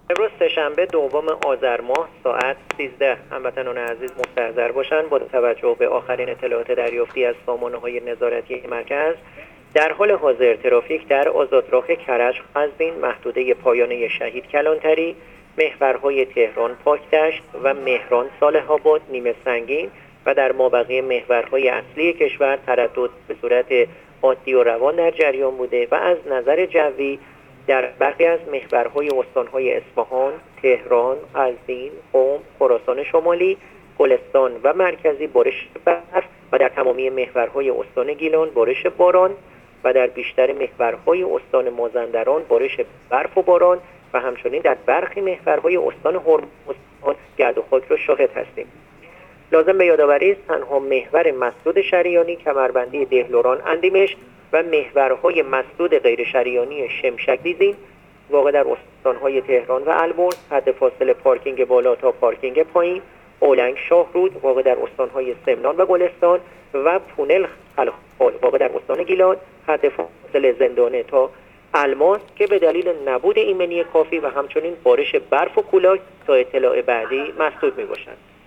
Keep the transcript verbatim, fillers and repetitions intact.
امروز سه‌شنبه دوم آذر ماه ساعت سیزده هموطنان عزیز مستحضر باشند. با توجه به آخرین اطلاعات دریافتی از سامانه‌های نظارتی مرکز، در حال حاضر ترافیک در آزادراه کرج قزوین، محدوده پایانه شهید کلانتری، محورهای تهران پاکدشت و مهران صالح آباد نیمه سنگین و در مابقی محورهای اصلی کشور تردد به صورت عادی و روان در جریان بوده و از نظر جوی در برخی از محورهای استانهای اصفهان، تهران، قزوین، قم، خراسان شمالی، گلستان و مرکزی بارش برف و در تمامی محورهای استان گیلان بارش باران و در بیشتر محورهای استان مازندران بارش برف و باران و همچنین در برخی محورهای استان هرمزگان گرد و خاک را شاهد هستیم. لازم به یادآوری است تنها محور مسدود شریانی، کمربندی دهلوران اندیمش و محورهای مسدود غیر شریانی شمشک دیزین واقع در استانهای تهران و البرز، حد فاصله پارکینگ بالا تا پارکینگ پایین، اولنگ شاهرود واقع در استانهای سمنان و گلستان و پونل خلخال واقع در استان گیلان، حد فاصله زندانه تا الماس که به دلیل نبود ایمنی کافی و همچنین بارش برف و کولاک تا اطلاع بعدی مسدود می باشند.